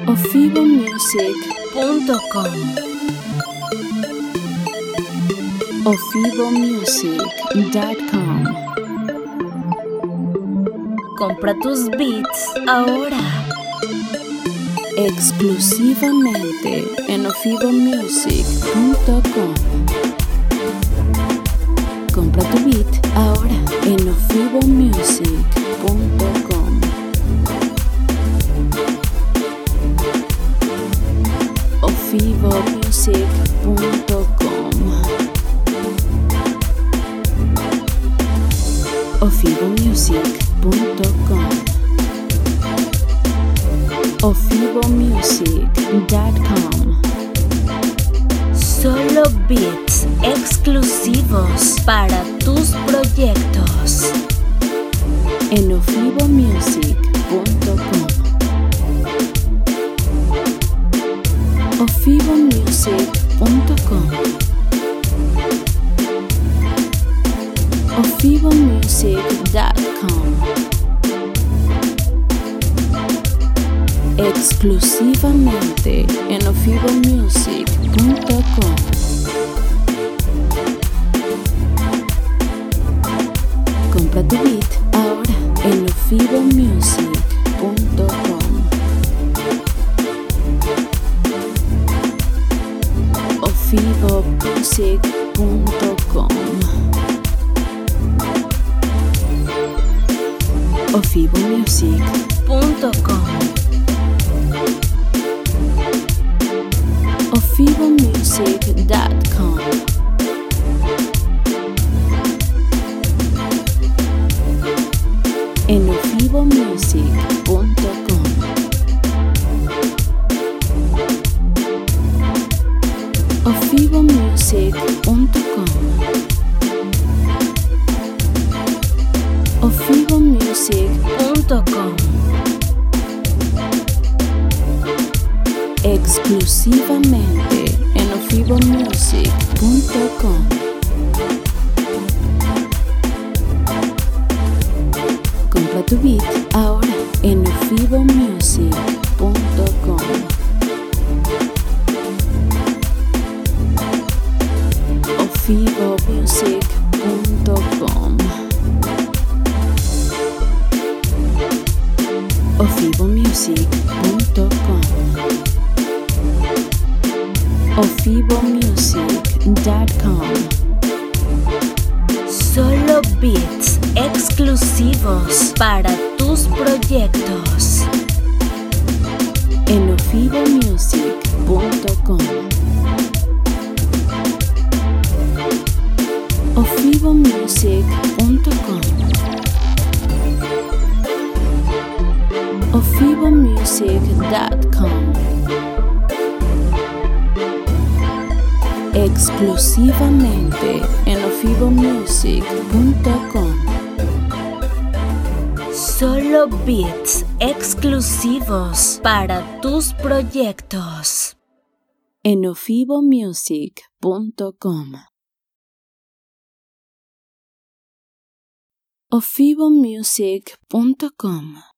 ofibomusic.com. ofibomusic.com. Compra tus beats ahora. Exclusivamente en ofibomusic.com. Compra tu beat ahora en ofibomusic.com. ofibomusic.com. ofibomusic.com. ofibomusic.com. Solo beats exclusivos para tus proyectos en ofibomusic.com. ofibomusic.com. ofibomusic.com. Exclusivamente en ofibomusic.com. Compra tu beat ahora en ofibomusic.com. ofibomusic.com. ofibomusic.com. ofibomusic.com. en ofibomusic.com. ofibomusic.com. ofibomusic.com. Exclusivamente en ofibomusic.com. Compra tu beat ahora en ofibomusic.com. ofibomusic.com. ofibomusic.com. ofibomusic.com. Solo beats exclusivos para tus proyectos en ofibomusic.com. ofibomusic.com. ofibomusic.com. Exclusivamente en ofibomusic.com. Solo beats exclusivos para tus proyectos en ofibomusic.com. ofibomusic.com.